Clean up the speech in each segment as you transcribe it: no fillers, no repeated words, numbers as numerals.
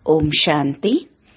ഓം ശാന്തി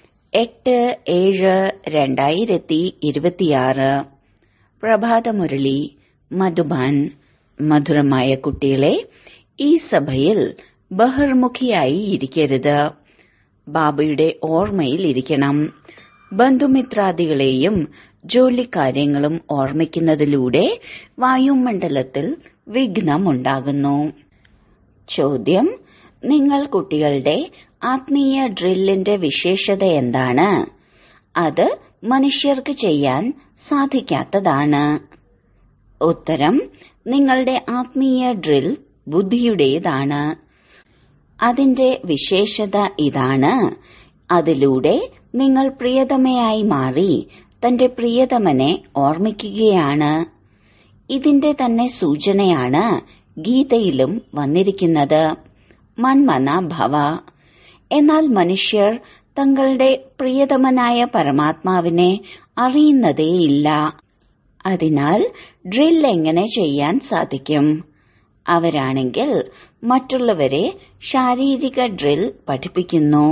8/7/2026 പ്രഭാതമുരളി മധുബാൻ. മധുരമായ കുട്ടികളെ, ഈ സഭയിൽ ബഹിർമുഖിയായി ഇരിക്കരുത്. ബാബയുടെ ഓർമ്മയിൽ ഇരിക്കണം. ബന്ധുമിത്രാദികളെയും ജോലിക്കാര്യങ്ങളും ഓർമ്മിക്കുന്നതിലൂടെ വായുമണ്ഡലത്തിൽ വിഘ്നമുണ്ടാകുന്നു. ചോദ്യം: നിങ്ങൾ കുട്ടികളുടെ ആത്മീയ ഡ്രില്ലിന്റെ വിശേഷത എന്താണ്? അത് മനുഷ്യർക്ക് ചെയ്യാൻ സാധിക്കാത്തതാണ്. ഉത്തരം: നിങ്ങളുടെ ആത്മീയ ഡ്രിൽ ബുദ്ധിയുടേതാണ്. അതിന്റെ വിശേഷത ഇതാണ്: അതിലൂടെ നിങ്ങൾ പ്രിയതമയായി മാറി തന്റെ പ്രിയതമനെ ഓർമ്മിക്കുകയാണ്. ഇതിന്റെ തന്നെ സൂചനയാണ് ഗീതയിലും വന്നിരിക്കുന്നത്, മന്മന ഭവ. എന്നാൽ മനുഷ്യർ തങ്ങളുടെ പ്രിയതമനായ പരമാത്മാവിനെ അറിയുന്നതേയില്ല. അതിനാൽ ഡ്രിൽ എങ്ങനെ ചെയ്യാൻ സാധിക്കും? അവരാണെങ്കിൽ മറ്റുള്ളവരെ ശാരീരിക ഡ്രിൽ പഠിപ്പിക്കുന്നു.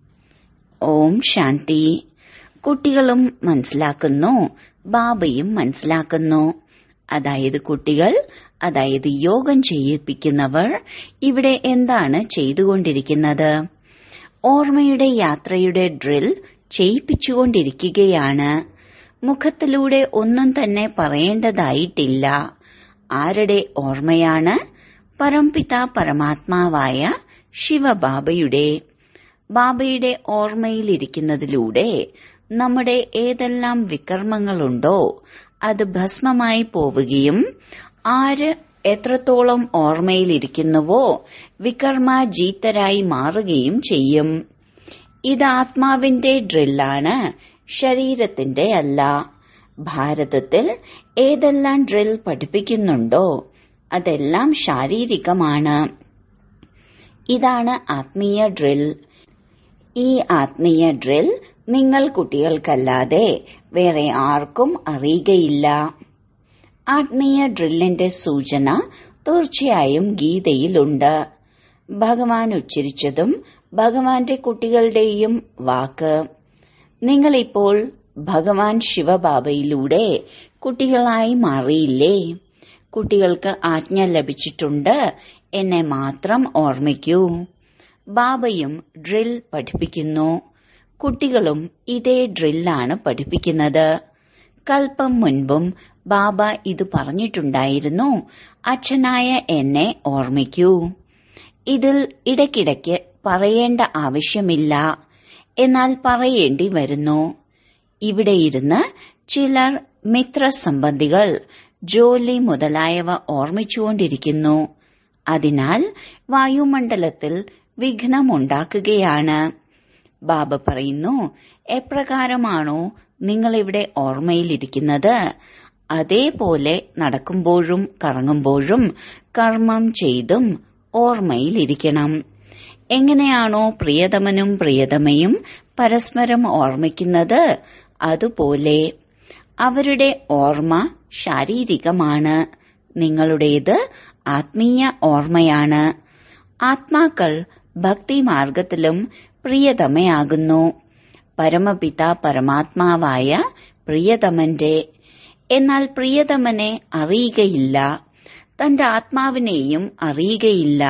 ഓം ശാന്തി. കുട്ടികളും മനസ്സിലാക്കുന്നു, ബാബയും മനസ്സിലാക്കുന്നു. അതായത് കുട്ടികൾ, അതായത് യോഗം ചെയ്യിപ്പിക്കുന്നവർ ഇവിടെ എന്താണ് ചെയ്തുകൊണ്ടിരിക്കുന്നത്? ഓർമ്മയുടെ യാത്രയുടെ ഡ്രിൽ ചെയ്യിപ്പിച്ചുകൊണ്ടിരിക്കുകയാണ്. മുഖത്തിലൂടെ ഒന്നും തന്നെ പറയേണ്ടതായിട്ടില്ല. ആരുടെ ഓർമ്മയാണ്? പരംപിത പരമാത്മാവായ ശിവബാബയുടെ. ബാബയുടെ ഓർമ്മയിലിരിക്കുന്നതിലൂടെ നമ്മുടെ ഏതെല്ലാം വികർമ്മങ്ങളുണ്ടോ അത് ഭസ്മമായി പോവുകയും ആര് എത്രത്തോളം ഓർമ്മയിലിരിക്കുന്നുവോ വികർമാജീതരായി മാറുകയും ചെയ്യും. ഇത് ആത്മാവിന്റെ ഡ്രില്ലാണ്, ശരീരത്തിന്റെ അല്ല. ഭാരതത്തിൽ ഏതെല്ലാം ഡ്രിൽ പഠിപ്പിക്കുന്നുണ്ടോ അതെല്ലാം ശാരീരികമാണ്. ഇതാണ് ആത്മീയ ഡ്രിൽ. ഈ ആത്മീയ ഡ്രിൽ നിങ്ങൾ കുട്ടികൾക്കല്ലാതെ വേറെ ആർക്കും അറിയുകയില്ല. ആത്മീയ ഡ്രില്ലിന്റെ സൂചന തീർച്ചയായും ഗീതയിലുണ്ട്. ഭഗവാൻ ഉച്ചരിച്ചതും ഭഗവാന്റെ കുട്ടികളുടെയും വാക്ക്. നിങ്ങളിപ്പോൾ ഭഗവാൻ ശിവബാബയിലൂടെ കുട്ടികളായി മാറിയില്ലേ? കുട്ടികൾക്ക് ആജ്ഞ ലഭിച്ചിട്ടുണ്ട്, എന്നെ മാത്രം ഓർമ്മിക്കൂ. ബാബയും ഡ്രിൽ പഠിപ്പിക്കുന്നു. കുട്ടികളും ഇതേ ഡ്രില്ലാണ് പഠിപ്പിക്കുന്നത്. കൽപ്പം മുൻപും ബാബ ഇത് പറഞ്ഞിട്ടുണ്ടായിരുന്നു, അച്ഛനായ എന്നെ ഓർമ്മിക്കൂ. ഇതിൽ ഇടയ്ക്കിടയ്ക്ക് പറയേണ്ട ആവശ്യമില്ല, എന്നാൽ പറയേണ്ടി വരുന്നു. ഇവിടെയിരുന്ന് ചിലർ മിത്രസംബന്ധികൾ, ജോലി മുതലായവ ഓർമ്മിച്ചുകൊണ്ടിരിക്കുന്നു. അതിനാൽ വായുമണ്ഡലത്തിൽ വിഘ്നമുണ്ടാക്കുകയാണ്. ബാബ പറയുന്നു, എപ്രകാരമാണോ നിങ്ങളിവിടെ ഓർമ്മയിലിരിക്കുന്നത് അതേപോലെ നടക്കുമ്പോഴും കറങ്ങുമ്പോഴും കർമ്മം ചെയ്തും ഓർമ്മയിലിരിക്കണം. എങ്ങനെയാണോ പ്രിയതമനും പ്രിയതമയും പരസ്പരം ഓർമ്മിക്കുന്നത് അതുപോലെ. അവരുടെ ഓർമ്മ ശാരീരികമാണ്, നിങ്ങളുടേത് ആത്മീയ ഓർമ്മയാണ്. ആത്മാക്കൾ ഭക്തിമാർഗത്തിലും പ്രിയതമയാകുന്നു. പരമപിത പരമാത്മാവായ പ്രിയതമന്റെ. എന്നാൽ പ്രിയതമനെ അറിയുകയില്ല, തന്റെ ആത്മാവിനെയും അറിയുകയില്ല.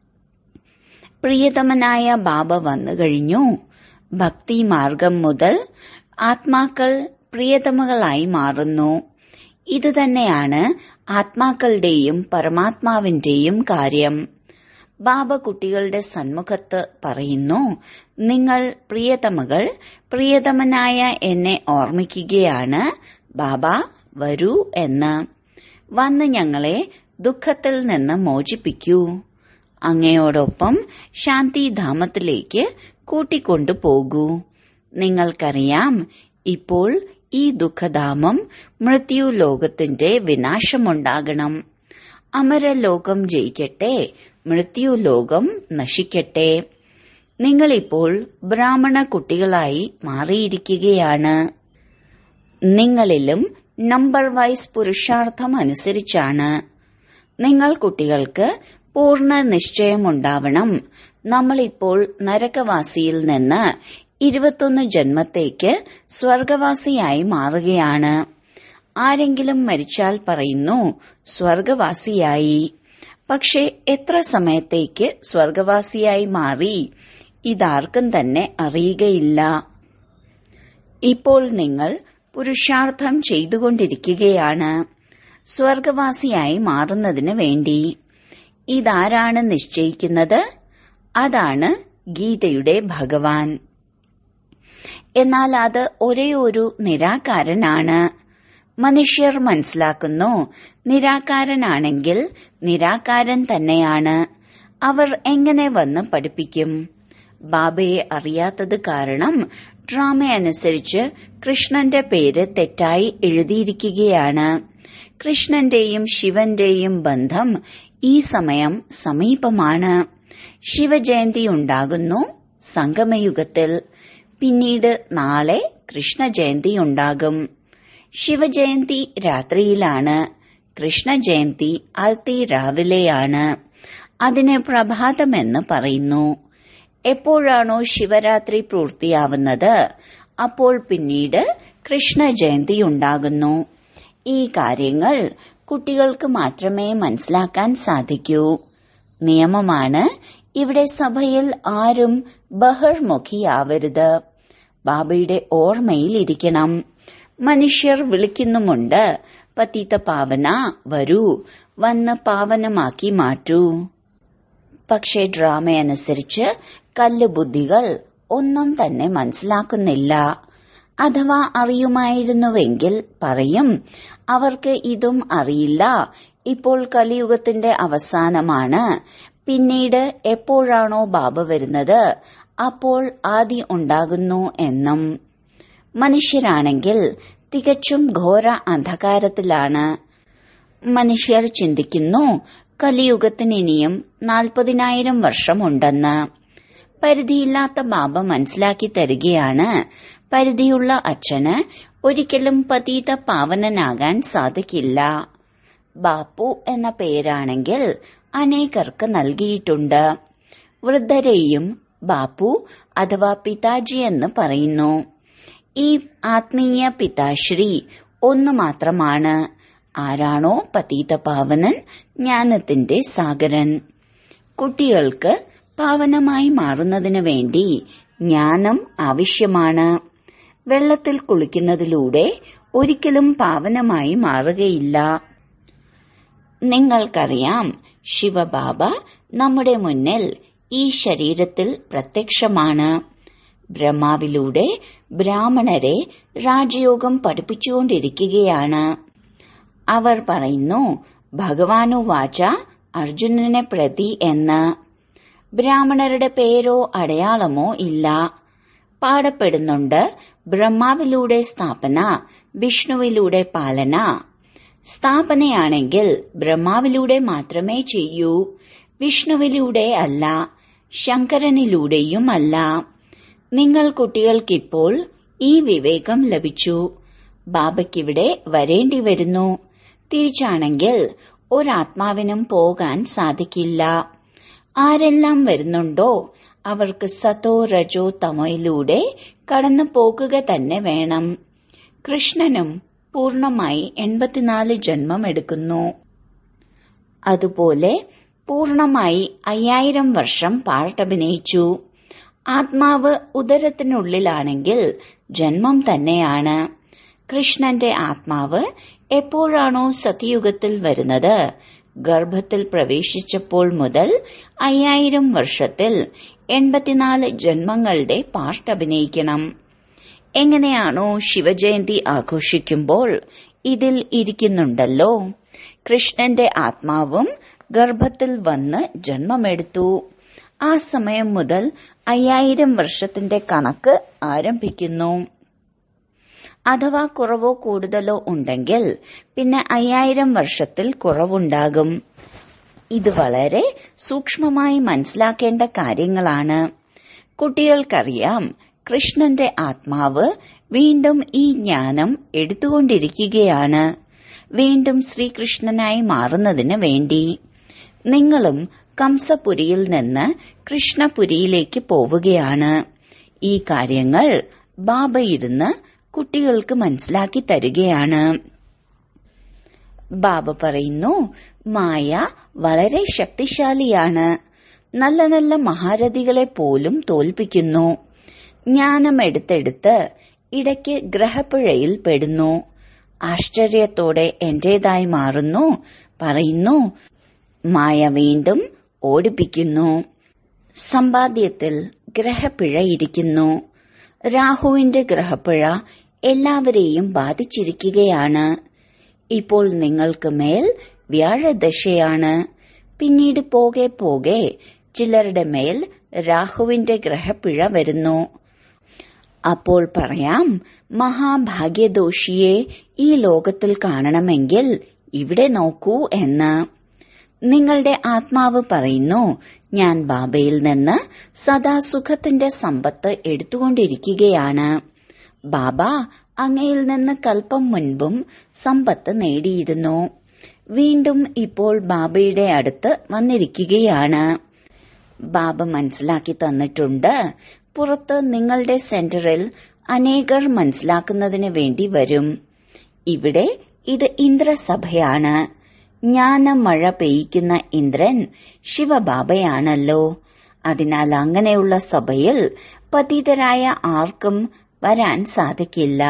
പ്രിയതമനായ ബാബ വന്നു കഴിഞ്ഞു. ഭക്തിമാർഗം മുതൽ ആത്മാക്കൾ പ്രിയതമകളായി മാറുന്നു. ഇതുതന്നെയാണ് ആത്മാക്കളുടെയും പരമാത്മാവിന്റെയും കാര്യം. ബാബ കുട്ടികളുടെ സന്മുഖത്ത് പറയുന്നു, നിങ്ങൾ പ്രിയതമകൾ പ്രിയതമനായ എന്നെ ഓർമ്മിക്കുകയാണ്. ബാബ വരൂ എന്ന്. വന്ന് ഞങ്ങളെ ദുഃഖത്തിൽ നിന്ന് മോചിപ്പിക്കൂ. അങ്ങയോടൊപ്പം ശാന്തിധാമത്തിലേക്ക് കൂട്ടിക്കൊണ്ടു പോകൂ. നിങ്ങൾക്കറിയാം, ഇപ്പോൾ ഈ ദുഃഖധാമം മൃത്യുലോകത്തിന്റെ വിനാശമുണ്ടാകണം. അമരലോകം ജയിക്കട്ടെ, മൃത്യുലോകം നശിക്കട്ടെ. നിങ്ങളിപ്പോൾ ബ്രാഹ്മണ കുട്ടികളായി മാറിയിരിക്കുകയാണ്. നിങ്ങളിലും നമ്പർ വൈസ് പുരുഷാർത്ഥം അനുസരിച്ചാണ്. നിങ്ങൾ കുട്ടികൾക്ക് പൂർണ്ണ നിശ്ചയമുണ്ടാവണം. നമ്മളിപ്പോൾ നരകവാസിയിൽ നിന്ന് 21 ജന്മത്തേക്ക് സ്വർഗവാസിയായി മാറുകയാണ്. ആരെങ്കിലും മരിച്ചാൽ പറയുന്നു സ്വർഗവാസിയായി. പക്ഷെ എത്ര സമയത്തേക്ക് സ്വർഗവാസിയായി മാറി ഇതാർക്കും തന്നെ അറിയുകയില്ല. ഇപ്പോൾ നിങ്ങൾ പുരുഷാർത്ഥം ചെയ്തുകൊണ്ടിരിക്കുകയാണ് സ്വർഗവാസിയായി മാറുന്നതിന് വേണ്ടി. ഇതാരാണ് നിശ്ചയിക്കുന്നത്? അതാണ് ഗീതയുടെ ഭഗവാൻ. എന്നാൽ അത് ഒരേ ഒരു നിരാകാരനാണ്. മനുഷ്യർ മനസ്സിലാക്കുന്നു നിരാകാരനാണെങ്കിൽ നിരാകാരൻ തന്നെയാണ്. അവർ എങ്ങനെ വന്ന് പഠിപ്പിക്കും? ബാബയെ അറിയാത്തത് കാരണം ഡ്രാമയനുസരിച്ച് കൃഷ്ണന്റെ പേര് തെറ്റായി എഴുതിയിരിക്കുകയാണ്. കൃഷ്ണന്റെയും ശിവന്റെയും ബന്ധം ഈ സമയം സമീപമാണ്. ശിവജയന്തി ഉണ്ടാകുന്നു സംഗമയുഗത്തിൽ. പിന്നീട് നാളെ കൃഷ്ണജയന്തി ഉണ്ടാകും. ശിവജയന്തി രാത്രിയിലാണ്. കൃഷ്ണജയന്തി രാവിലെയാണ്. അതിനെ പ്രഭാതമെന്ന് പറയുന്നു. എപ്പോഴാണോ ശിവരാത്രി പൂർത്തിയാവുന്നത് അപ്പോൾ പിന്നീട് കൃഷ്ണജയന്തി ഉണ്ടാകുന്നു. ഈ കാര്യങ്ങൾ കുട്ടികൾക്ക് മാത്രമേ മനസ്സിലാക്കാൻ സാധിക്കൂ. നിയമമാണ്, ഇവിടെ സഭയിൽ ആരും ബഹിർമുഖിയാവരുത്. ബാബയുടെ ഓർമ്മയിലിരിക്കണം. മനുഷ്യർ വിളിക്കുന്നുമുണ്ട്, പതിത പാവന വരൂ, വന്ന് പാവനമാക്കി മാറ്റൂ. പക്ഷേ ഡ്രാമയനുസരിച്ച് കല്ലുബുദ്ധികൾ ഒന്നും തന്നെ മനസ്സിലാക്കുന്നില്ല. അഥവാ അറിയുമായിരുന്നുവെങ്കിൽ പറയും അവർക്ക് ഇതും അറിയില്ല, ഇപ്പോൾ കലിയുഗത്തിന്റെ അവസാനമാണ്. പിന്നീട് എപ്പോഴാണോ ബാബ വരുന്നത് അപ്പോൾ ആദി ഉണ്ടാകുന്നു എന്നും. മനുഷ്യരാണെങ്കിൽ തികച്ചും ഘോര അന്ധകാരത്തിലാണ്. മനുഷ്യർ ചിന്തിക്കുന്നു കലിയുഗത്തിന് ഇനിയും 40,000 വർഷമുണ്ടെന്ന്. പരിധിയില്ലാത്ത ബാബ മനസ്സിലാക്കി തരികയാണ്, പരിധിയുള്ള അച്ഛന് ഒരിക്കലും പതീത പാവനനാകാൻ സാധിക്കില്ല. ബാപ്പു എന്ന പേരാണെങ്കിൽ അനേകർക്ക് നൽകിയിട്ടുണ്ട്. വൃദ്ധരെയും ബാപ്പു അഥവാ പിതാജി എന്ന് പറയുന്നു. ഈ ആത്മീയ പിതാശ്രീ ഒന്നു മാത്രമാണ്. ആരാണോ പതീത പാവനൻ, ജ്ഞാനത്തിന്റെ സാഗരൻ. കുട്ടികൾക്ക് പാവനമായി മാറുന്നതിന് വേണ്ടി ജ്ഞാനം ആവശ്യമാണ്. വെള്ളത്തിൽ കുളിക്കുന്നതിലൂടെ ഒരിക്കലും പാവനമായി മാറുകയില്ല. നിങ്ങൾക്കറിയാം, ശിവബാബ നമ്മുടെ മുന്നിൽ ഈ ശരീരത്തിൽ പ്രത്യക്ഷമാണ്. ബ്രഹ്മാവിലൂടെ ബ്രാഹ്മണരെ രാജയോഗം പഠിപ്പിച്ചുകൊണ്ടിരിക്കുകയാണ്. അവർ പറയുന്നു ഭഗവാനു വാച അർജുനനെ പ്രതി എന്ന്. ബ്രാഹ്മണരുടെ പേരോ അടയാളമോ ഇല്ല. പാടപ്പെടുന്നുണ്ട് ബ്രഹ്മാവിലൂടെ സ്ഥാപന, വിഷ്ണുവിലൂടെ പാലന. സ്ഥാപനയാണെങ്കിൽ ബ്രഹ്മാവിലൂടെ മാത്രമേ ചെയ്യൂ, വിഷ്ണുവിലൂടെ അല്ല, ശങ്കരനിലൂടെയും അല്ല. നിങ്ങൾ കുട്ടികൾക്കിപ്പോൾ ഈ വിവേകം ലഭിച്ചു. ബാബയ്ക്കിവിടെ വരേണ്ടി വരുന്നു. തിരിച്ചാണെങ്കിൽ ഒരാത്മാവിനും പോകാൻ സാധിക്കില്ല. ആരെല്ലാം വരുന്നുണ്ടോ അവർക്ക് സതോ രജോ തമോയിലൂടെ കടന്നു പോകുക തന്നെ വേണം. കൃഷ്ണനും പൂർണമായി 84 ജന്മം എടുക്കുന്നു. അതുപോലെ പൂർണമായി 5000 വർഷം പാട്ടഭിനയിച്ചു. ആത്മാവ് ഉദരത്തിനുള്ളിലാണെങ്കിൽ ജന്മം തന്നെയാണ്. കൃഷ്ണന്റെ ആത്മാവ് എപ്പോഴാണോ സത്യയുഗത്തിൽ വരുന്നത്, ഗർഭത്തിൽ പ്രവേശിച്ചപ്പോൾ മുതൽ 5000 വർഷത്തിൽ 84 ജന്മങ്ങളുടെ പാട്ടഭിനയിക്കണം. എങ്ങനെയാണോ ശിവജയന്തി ആഘോഷിക്കുമ്പോൾ ഇതിൽ ഇരിക്കുന്നുണ്ടല്ലോ, കൃഷ്ണന്റെ ആത്മാവും ഗർഭത്തിൽ വന്ന് ജന്മമെടുത്തു. ആ സമയം മുതൽ 5000 വർഷത്തിന്റെ കണക്ക് ആരംഭിക്കുന്നു. അഥവാ കുറവോ കൂടുതലോ ഉണ്ടെങ്കിൽ പിന്നെ 5000 വർഷത്തിൽ കുറവുണ്ടാകും. ഇത് വളരെ സൂക്ഷ്മമായി മനസ്സിലാക്കേണ്ട കാര്യങ്ങളാണ്. കുട്ടികൾക്കറിയാം, കൃഷ്ണന്റെ ആത്മാവ് വീണ്ടും ഈ ജ്ഞാനം എടുത്തുകൊണ്ടിരിക്കുകയാണ്, വീണ്ടും ശ്രീകൃഷ്ണനായി മാറുന്നതിന് വേണ്ടി. നിങ്ങളും കംസപുരിയിൽ നിന്ന് കൃഷ്ണപുരിയിലേക്ക് പോവുകയാണ്. ഈ കാര്യങ്ങൾ ബാബ ഇരുന്ന് കുട്ടികൾക്ക് മനസ്സിലാക്കി തരികയാണ്. ബാബ പറയുന്നു, മായ വളരെ ശക്തിശാലിയാണ്. നല്ല നല്ല മഹാരഥികളെ പോലും തോൽപ്പിക്കുന്നു. ജ്ഞാനം എടുത്തെടുത്ത് ഇടയ്ക്ക് ഗ്രഹപ്പിഴയിൽ പെടുന്നു. ആശ്ചര്യത്തോടെ എന്റേതായി മാറുന്നു. പറയുന്നു, മായ വീണ്ടും ഓടിപ്പിക്കുന്നു. സമ്പാദ്യത്തിൽ ഗ്രഹപ്പിഴയിരിക്കുന്നു. രാഹുവിന്റെ ഗ്രഹപ്പിഴ എല്ലാവരെയും ബാധിച്ചിരിക്കുകയാണ്. ഇപ്പോൾ നിങ്ങൾക്ക് മേൽ വ്യാഴദശയാണ്. പിന്നീട് പോകെ പോകെ ചിലരുടെ മേൽ രാഹുവിന്റെ ഗ്രഹപ്പിഴ വരുന്നു. അപ്പോൾ പറയാം, മഹാഭാഗ്യദോഷിയെ ഈ ലോകത്തിൽ കാണണമെങ്കിൽ ഇവിടെ നോക്കൂ എന്ന്. നിങ്ങളുടെ ആത്മാവ് പറയുന്നു, ഞാൻ ബാബയിൽ നിന്ന് സദാ സുഖത്തിന്റെ സമ്പത്ത് എടുത്തുകൊണ്ടിരിക്കുകയാണ്. ബാബ അങ്ങയിൽ നിന്ന് കൽപ്പം മുൻപും സമ്പത്ത് നേടിയിരുന്നു. വീണ്ടും ഇപ്പോൾ ബാബയുടെ അടുത്ത് വന്നിരിക്കുകയാണ്. ബാബ മനസ്സിലാക്കി തന്നിട്ടുണ്ട്, പുറത്ത് നിങ്ങളുടെ സെന്ററിൽ അനേകർ മനസ്സിലാക്കുന്നതിന് വേണ്ടി വരും. ഇവിടെ ഇത് ഇന്ദ്രസഭയാണ്. ജ്ഞാനമഴ പെയ്യ്ക്കുന്ന ഇന്ദ്രൻ ശിവബാബയാണല്ലോ. അതിനാൽ അങ്ങനെയുള്ള സഭയിൽ പതിതരായ ആർക്കും വരാൻ സാധിക്കില്ല.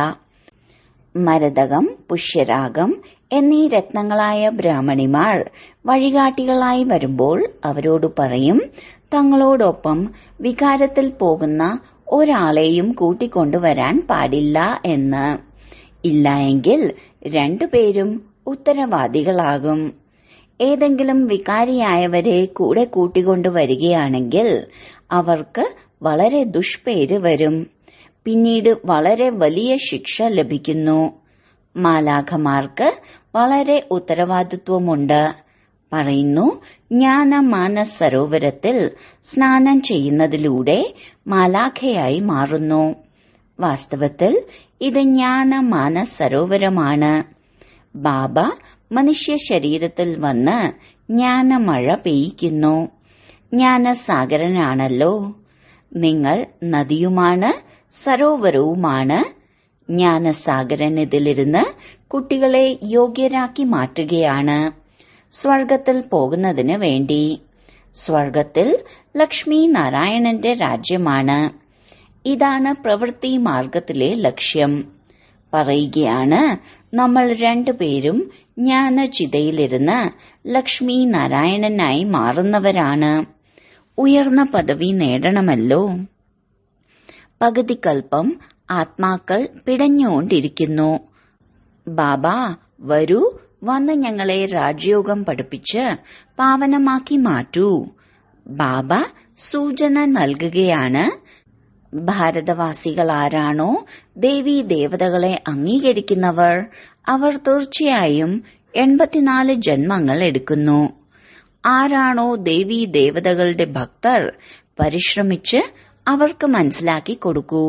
മരതകം, പുഷ്യരാഗം എന്നീ രത്നങ്ങളായ ബ്രാഹ്മണിമാർ വഴികാട്ടികളായി വരുമ്പോൾ അവരോട് പറയും, തങ്ങളോടൊപ്പം വികാരത്തിൽ പോകുന്ന ഒരാളെയും കൂട്ടിക്കൊണ്ടുവരാൻ പാടില്ല എന്ന്. ഇല്ലായെങ്കിൽ രണ്ടുപേരും ഉത്തരവാദികളാകും. ഏതെങ്കിലും വികാരിയായവരെ കൂടെ കൂട്ടിക്കൊണ്ടുവരികയാണെങ്കിൽ അവർക്ക് വളരെ ദുഷ്പേര് വരും. പിന്നീട് വളരെ വലിയ ശിക്ഷ ലഭിക്കുന്നു. മാലാഖമാർക്ക് വളരെ ഉത്തരവാദിത്വമുണ്ട്. പറയുന്നു, ജ്ഞാനമാനസ സരോവരത്തിൽ സ്നാനം ചെയ്യുന്നതിലൂടെ മാലാഖയായി മാറുന്നു. വാസ്തവത്തിൽ ഇത് ജ്ഞാനമാനസ സരോവരമാണ്. ബാബ മനുഷ്യ ശരീരത്തിൽ വന്ന് ജ്ഞാനമഴ പെയ്യിക്കുന്നു. ജ്ഞാനസാഗരനാണല്ലോ. നിങ്ങൾ നദിയുമാണ്, സരോവരവുമാണ്. ജ്ഞാനസാഗരൻ ഇതിലിരുന്ന് കുട്ടികളെ യോഗ്യരാക്കി മാറ്റുകയാണ് സ്വർഗത്തിൽ പോകുന്നതിന് വേണ്ടി. സ്വർഗത്തിൽ ലക്ഷ്മി നാരായണന്റെ രാജ്യമാണ്. ഇതാണ് പ്രവൃത്തി മാർഗത്തിലെ ലക്ഷ്യം. പറയുകയാണ്, നമ്മൾ രണ്ടുപേരും ജ്ഞാനചിതയിലിരുന്ന് ലക്ഷ്മി നാരായണനായി മാറുന്നവരാണ്. ഉയർന്ന പദവി നേടണമല്ലോ. പകുതി കൽപ്പം ആത്മാക്കൾ പിടഞ്ഞുകൊണ്ടിരിക്കുന്നു. ബാബ വരൂ, വന്ന് ഞങ്ങളെ രാജയോഗം പഠിപ്പിച്ച് പാവനമാക്കി മാറ്റൂ. ബാബ സൂചന നൽകുകയാണ്, ഭാരതവാസികൾ ആരാണോ ദേവീ ദേവതകളെ അംഗീകരിക്കുന്നവർ അവർ തീർച്ചയായും 84 ജന്മങ്ങൾ എടുക്കുന്നു. ആരാണോ ദേവീ ദേവതകളുടെ ഭക്തർ പരിശ്രമിച്ച് അവർക്ക് മനസ്സിലാക്കി കൊടുക്കൂ.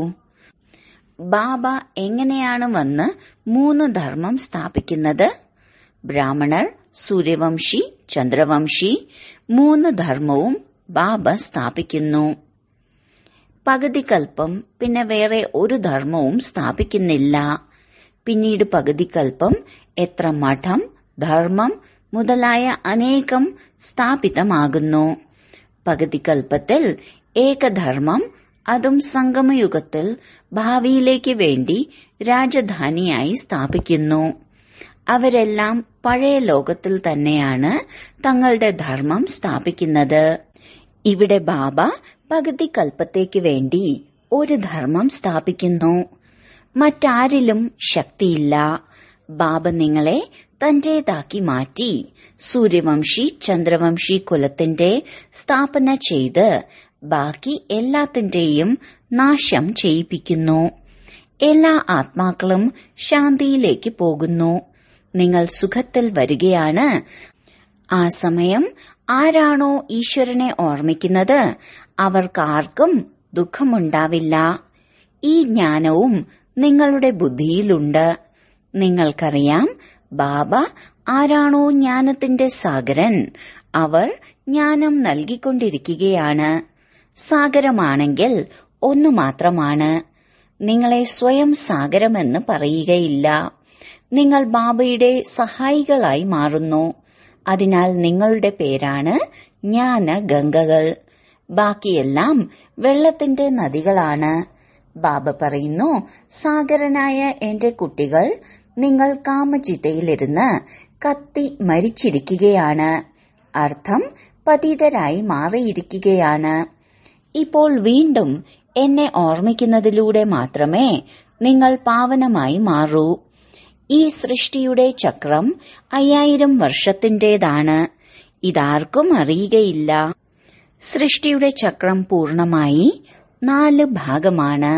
ബാബ എങ്ങനെയാണ് വന്ന് 3 ധർമ്മം സ്ഥാപിക്കുന്നത്? ബ്രാഹ്മണർ, സൂര്യവംശി, ചന്ദ്രവംശി 3 ധർമ്മവും ബാബ സ്ഥാപിക്കുന്നു. പകുതി കൽപ്പം പിന്നെ വേറെ ഒരു ധർമ്മവും സ്ഥാപിക്കുന്നില്ല. പിന്നീട് പകുതി കൽപ്പം എത്ര മഠം, ധർമ്മം മുതലായ അനേകം സ്ഥാപിതമാകുന്നു. പകുതി കൽപ്പത്തിൽ ഏകധർമ്മം, അതും സംഗമയുഗത്തിൽ ഭാവിയിലേക്ക് വേണ്ടി രാജധാനിയായി സ്ഥാപിക്കുന്നു. അവരെല്ലാം പഴയ ലോകത്തിൽ തന്നെയാണ് തങ്ങളുടെ ധർമ്മം സ്ഥാപിക്കുന്നത്. ഇവിടെ ബാബ പകുതി കൽപ്പത്തേക്ക് വേണ്ടി ഒരു ധർമ്മം സ്ഥാപിക്കുന്നു. മറ്റാരിലും ശക്തിയില്ല. ബാബ നിങ്ങളെ തന്റേതാക്കി മാറ്റി സൂര്യവംശി, ചന്ദ്രവംശി കുലത്തിന്റെ സ്ഥാപന ചെയ്ത് ബാക്കി എല്ലാത്തിന്റെയും നാശം ചെയ്യിപ്പിക്കുന്നു. എല്ലാ ആത്മാക്കളും ശാന്തിയിലേക്ക് പോകുന്നു. നിങ്ങൾ സുഖത്തിൽ വരികയാണ്. ആ സമയം ആരാണോ ഈശ്വരനെ ഓർമ്മിക്കുന്നത് അവർക്കാർക്കും ദുഃഖമുണ്ടാവില്ല. ഈ ജ്ഞാനവും നിങ്ങളുടെ ബുദ്ധിയിലുണ്ട്. നിങ്ങൾക്കറിയാം, ബാബ ആരാണോ ജ്ഞാനത്തിന്റെ സാഗരൻ അവർ ജ്ഞാനം നൽകിക്കൊണ്ടിരിക്കുകയാണ്. സാഗരമാണെങ്കിൽ ഒന്നു മാത്രമാണ്. നിങ്ങളെ സ്വയം സാഗരമെന്ന് പറയുകയില്ല. നിങ്ങൾ ബാബയുടെ സഹായികളായി മാറുന്നു. അതിനാൽ നിങ്ങളുടെ പേരാണ് ജ്ഞാനഗംഗകൾ. ബാക്കിയെല്ലാം വെള്ളത്തിന്റെ നദികളാണ്. ബാബ പറയുന്നു, സാഗരനായ എന്റെ കുട്ടികൾ, നിങ്ങൾ കാമചിതയിലിരുന്ന് കത്തി മരിച്ചിരിക്കുകയാണ്. അർത്ഥം പതിതരായി മാറിയിരിക്കുകയാണ്. ഇപ്പോൾ വീണ്ടും എന്നെ ഓർമ്മിക്കുന്നതിലൂടെ മാത്രമേ നിങ്ങൾ പാവനമായി മാറൂ. ഈ സൃഷ്ടിയുടെ ചക്രം 5000 വർഷത്തിന്റേതാണ്. ഇതാർക്കും അറിയുകയില്ല. സൃഷ്ടിയുടെ ചക്രം പൂർണമായി 4 ഭാഗമാണ്.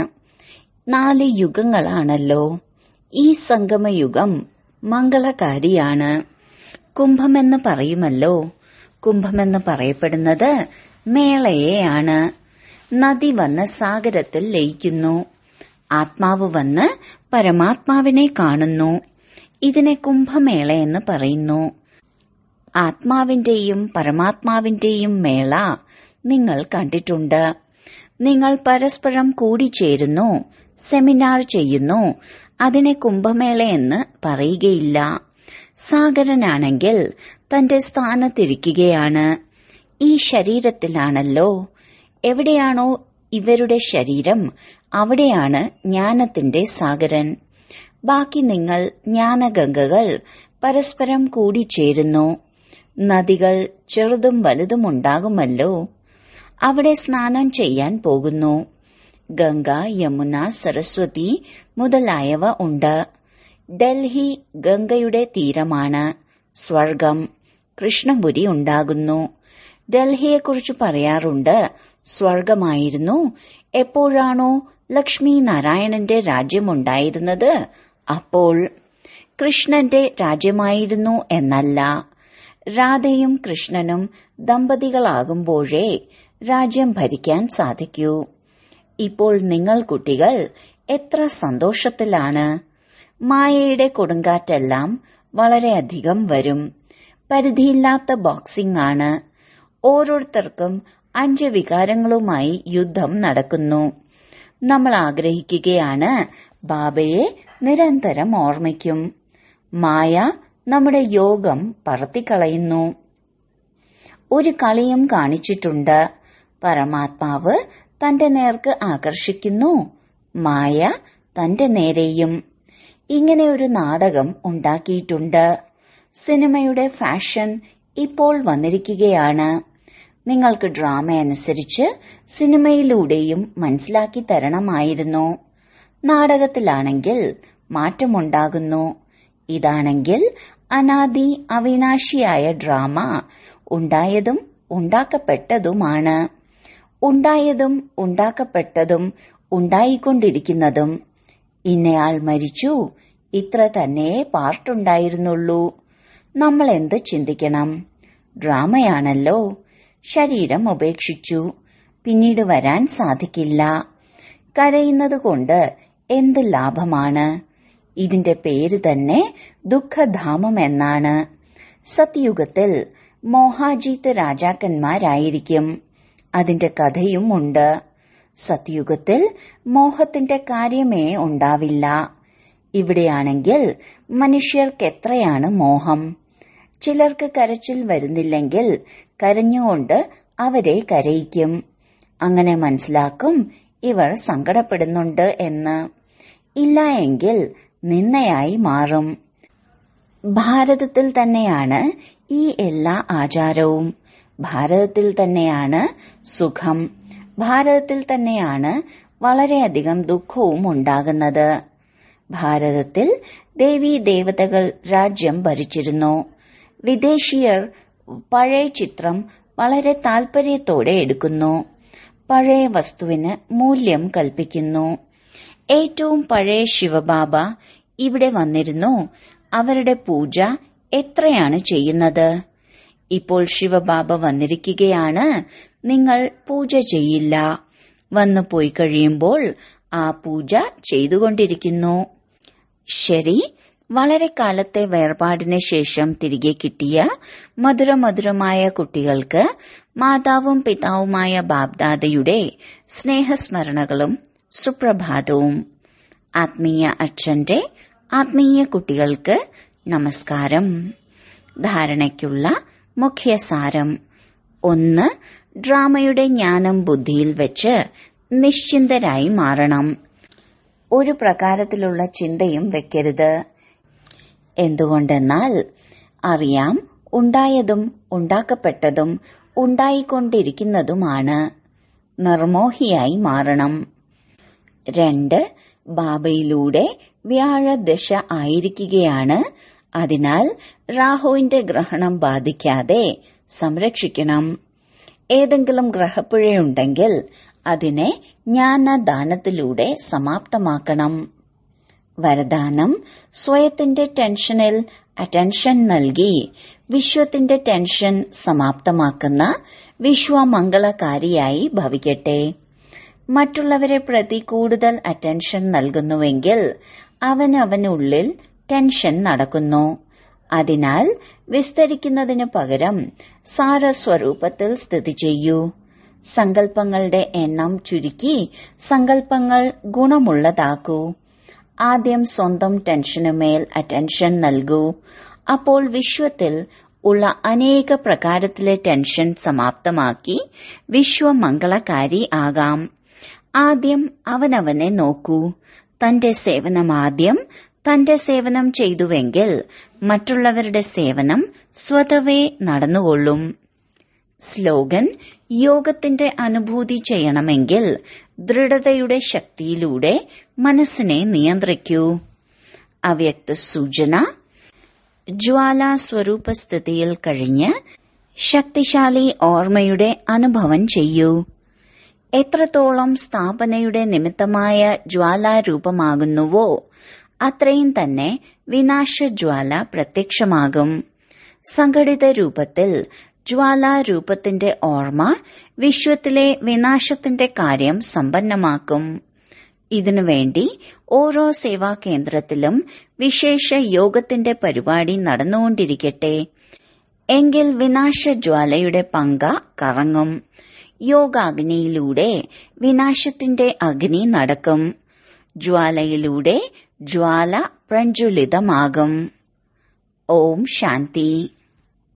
4 യുഗങ്ങളാണല്ലോ. ഈ സംഗമയുഗം മംഗളകാരിയാണ്. കുംഭമെന്ന് പറയുമല്ലോ. കുംഭമെന്ന് പറയപ്പെടുന്നത് മേളയെയാണ്. നദി വന്ന് സാഗരത്തിൽ ലയിക്കുന്നു. ആത്മാവ് വന്ന് പരമാത്മാവിനെ കാണുന്നു. ഇതിനെ കുംഭമേള എന്ന് പറയുന്നു. ആത്മാവിന്റെയും പരമാത്മാവിന്റെയും മേള നിങ്ങൾ കണ്ടിട്ടുണ്ട്. നിങ്ങൾ പരസ്പരം കൂടിച്ചേരുന്നു, സെമിനാർ ചെയ്യുന്നു. അതിനെ കുംഭമേളയെന്ന് പറയുകയില്ല. സാഗരനാണെങ്കിൽ തന്റെ സ്ഥാനത്തിരിക്കുകയാണ്. ഈ ശരീരത്തിലാണല്ലോ. എവിടെയാണോ ഇവരുടെ ശരീരം, അവിടെയാണ് ജ്ഞാനത്തിന്റെ സാഗരൻ. ബാക്കി നിങ്ങൾ ജ്ഞാനഗംഗകൾ പരസ്പരം കൂടിച്ചേരുന്നു. നദികൾ ചെറുതും വലുതുമുണ്ടാകുമല്ലോ. അവിടെ സ്നാനം ചെയ്യാൻ പോകുന്നു. ഗംഗ, യമുന, സരസ്വതി മുതലായവ ഉണ്ട്. ഡൽഹി ഗംഗയുടെ തീരമാണ്. സ്വർഗം, കൃഷ്ണപുരി ഉണ്ടാകുന്നു. ഡൽഹിയെക്കുറിച്ച് പറയാറുണ്ട്, സ്വർഗമായിരുന്നു. എപ്പോഴാണോ ലക്ഷ്മി നാരായണന്റെ രാജ്യമുണ്ടായിരുന്നത് അപ്പോൾ. കൃഷ്ണന്റെ രാജ്യമായിരുന്നു എന്നല്ല. രാധയും കൃഷ്ണനും ദമ്പതികളാകുമ്പോഴേ രാജ്യം ഭരിക്കാൻ സാധിക്കൂ. ഇപ്പോൾ നിങ്ങൾ കുട്ടികൾ എത്ര സന്തോഷത്തിലാണ്. മായയുടെ കൊടുങ്കാറ്റെല്ലാം വളരെയധികം വരും. പരിധിയില്ലാത്ത ബോക്സിംഗ് ആണ്. ഓരോരുത്തർക്കും 5 വികാരങ്ങളുമായി യുദ്ധം നടക്കുന്നു. നമ്മൾ ആഗ്രഹിക്കുകയാണ് ബാബയെ നിരന്തരം ഓർമ്മിക്കും. മായ നമ്മുടെ യോഗം പറത്തിക്കളയുന്നു. ഒരു കളിയും കാണിച്ചിട്ടുണ്ട്. പരമാത്മാവ് തന്റെ നേർക്ക് ആകർഷിക്കുന്നു, മായ തന്റെ നേരെയും. ഇങ്ങനെ ഒരു നാടകം ഉണ്ടാക്കിയിട്ടുണ്ട്. സിനിമയുടെ ഫാഷൻ ഇപ്പോൾ വന്നിരിക്കുകയാണ്. നിങ്ങൾക്ക് ഡ്രാമ അനുസരിച്ച് സിനിമയിലൂടെയും മനസ്സിലാക്കി തരണമായിരുന്നു. നാടകത്തിലാണെങ്കിൽ മാറ്റമുണ്ടാകുന്നു. ഇതാണെങ്കിൽ അനാദി അവിനാശിയായ ഡ്രാമ ഉണ്ടായതും ഉണ്ടാക്കപ്പെട്ടതുമാണ്. ഉണ്ടായതും ഉണ്ടാക്കപ്പെട്ടതും ഉണ്ടായിക്കൊണ്ടിരിക്കുന്നതും. ഇന്നയാൾ മരിച്ചു, ഇത്ര തന്നെ പാർട്ടുണ്ടായിരുന്നുള്ളൂ. നമ്മൾ എന്ത് ചിന്തിക്കണം? ഡ്രാമയാണല്ലോ. ശരീരം ഉപേക്ഷിച്ചു, പിന്നീട് വരാൻ സാധിക്കില്ല. കരയുന്നതുകൊണ്ട് എന്ത് ലാഭമാണ്? ഇതിന്റെ പേര് തന്നെ ദുഃഖധാമം എന്നാണ്. സത്യുഗത്തിൽ മോഹാജീത്ത് രാജാക്കന്മാരായിരിക്കും. അതിന്റെ കഥയും ഉണ്ട്. സത്യുഗത്തിൽ മോഹത്തിന്റെ കാര്യമേ ഉണ്ടാവില്ല. ഇവിടെയാണെങ്കിൽ മനുഷ്യർക്കെത്രയാണ് മോഹം. ചിലർക്ക് കരച്ചിൽ വരുന്നില്ലെങ്കിൽ കരഞ്ഞുകൊണ്ട് അവരെ കരയിക്കും. അങ്ങനെ മനസ്സിലാക്കും ഇവർ സങ്കടപ്പെടുന്നുണ്ട് എന്ന്. ഇല്ല എങ്കിൽ നിന്നയായി മാറും. ഭാരതത്തിൽ തന്നെയാണ് ഈ എല്ലാ ആചാരവും. ഭാരതത്തിൽ തന്നെയാണ് സുഖം. ഭാരതത്തിൽ തന്നെയാണ് വളരെയധികം ദുഃഖവും ഉണ്ടാകുന്നത്. ഭാരതത്തിൽ ദേവീ ദേവതകൾ രാജ്യം ഭരിച്ചിരുന്നു. വിദേശീയർ പഴയ ചിത്രം വളരെ താൽപര്യത്തോടെ എടുക്കുന്നു. പഴയ വസ്തുവിന് മൂല്യം കൽപ്പിക്കുന്നു. ഏറ്റവും പഴയ ശിവബാബ ഇവിടെ വന്നിരുന്നു. അവരുടെ പൂജ എത്രയാണ് ചെയ്യുന്നത്? ഇപ്പോൾ ശിവബാബ വന്നിരിക്കുകയാണ്. നിങ്ങൾ പൂജ ചെയ്യില്ല. വന്നു പോയി കഴിയുമ്പോൾ ആ പൂജ ചെയ്തുകൊണ്ടിരിക്കുന്നു. ശരി, വളരെ കാലത്തെ വേർപാടിന് ശേഷം തിരികെ കിട്ടിയ മധുരമധുരമായ കുട്ടികൾക്ക് മാതാവും പിതാവുമായ ബാബ്ദാദയുടെ സ്നേഹസ്മരണകളും സുപ്രഭാതവും. ആത്മീയ അച്ഛന്റെ ആത്മീയ കുട്ടികൾക്ക് നമസ്കാരം. ധാരണയ്ക്കുള്ള മുഖ്യസാരം: 1. ഡ്രാമയുടെ ജ്ഞാനം ബുദ്ധിയിൽ വെച്ച് നിശ്ചിന്തരായി മാറണം. ഒരു പ്രകാരത്തിലുള്ള ചിന്തയും വെക്കരുത്. എന്തുകൊണ്ടെന്നാൽ അറിയാം, ഉണ്ടായതും ഉണ്ടാക്കപ്പെട്ടതും ഉണ്ടായിക്കൊണ്ടിരിക്കുന്നതുമാണ്. നിർമോഹിയായി മാറണം. 2. ബാബയിലൂടെ വ്യാഴദശ ആയിരിക്കുകയാണ്. അതിനാൽ രാഹുവിന്റെ ഗ്രഹണം ബാധിക്കാതെ സംരക്ഷിക്കണം. ഏതെങ്കിലും ഗ്രഹപ്പിഴയുണ്ടെങ്കിൽ അതിനെ ജ്ഞാനദാനത്തിലൂടെ സമാപ്തമാക്കണം. വരദാനം: സ്വയത്തിന്റെ ടെൻഷനിൽ അറ്റൻഷൻ നൽകി വിശ്വത്തിന്റെ ടെൻഷൻ സമാപ്തമാക്കുന്ന വിശ്വമംഗളകാരിയായി ഭവിക്കട്ടെ. മറ്റുള്ളവരെ പ്രതി കൂടുതൽ അറ്റൻഷൻ നൽകുന്നുവെങ്കിൽ അവനുള്ളിൽ ടെൻഷൻ നടക്കുന്നു. അതിനാൽ വിസ്തരിക്കുന്നതിനു പകരം സാരസ്വരൂപത്തിൽ സ്ഥിതി ചെയ്യൂ. സങ്കല്പങ്ങളുടെ എണ്ണം ചുരുക്കി സങ്കല്പങ്ങൾ ഗുണമുള്ളതാക്കൂ. ആദ്യം സ്വന്തം ടെൻഷനുമേൽ അറ്റൻഷൻ നൽകൂ. അപ്പോൾ വിശ്വത്തിൽ ഉള്ള അനേക പ്രകാരത്തിലെ ടെൻഷൻ സമാപ്തമാക്കി വിശ്വമംഗളകാരി ആകാം. ആദ്യം അവനവനെ നോക്കൂ. തന്റെ സേവനം ആദ്യം തന്റെ സേവനം ചെയ്തുവെങ്കിൽ മറ്റുള്ളവരുടെ സേവനം സ്വതവേ നടന്നുകൊള്ളും. സ്ലോഗൻ: യോഗത്തിന്റെ അനുഭൂതി ചെയ്യണമെങ്കിൽ ദൃഢതയുടെ ശക്തിയിലൂടെ മനസ്സിനെ നിയന്ത്രിക്കൂ. അവ്യക്ത സൂചന: ജ്വാലാ സ്വരൂപസ്ഥിതിയിൽ കഴിഞ്ഞ് ശക്തിശാലി ഓർമ്മയുടെ അനുഭവം ചെയ്യൂ. എത്രത്തോളം സ്ഥാപനയുടെ നിമിത്തമായ ജ്വാലാരൂപമാകുന്നുവോ അത്രയും തന്നെ വിനാശജ്വാല പ്രത്യക്ഷമാകും. സംഘടിത രൂപത്തിൽ ജ്വാലാരൂപത്തിന്റെ ഓർമ്മ വിശ്വത്തിലെ വിനാശത്തിന്റെ കാര്യം സമ്പന്നമാക്കും. ഇതിനുവേണ്ടി ഓരോ സേവാകേന്ദ്രത്തിലും വിശേഷ യോഗത്തിന്റെ പരിപാടി നടന്നുകൊണ്ടിരിക്കട്ടെ. എങ്കിൽ വിനാശജ്വാലയുടെ പങ്ക കറങ്ങും. യോഗാഗ്നിയിലൂടെ വിനാശത്തിന്റെ അഗ്നി നടക്കും. ജ്വാലയിലൂടെ ജ്വാല പ്രജ്വലിതമാകും. ഓം ശാന്തി.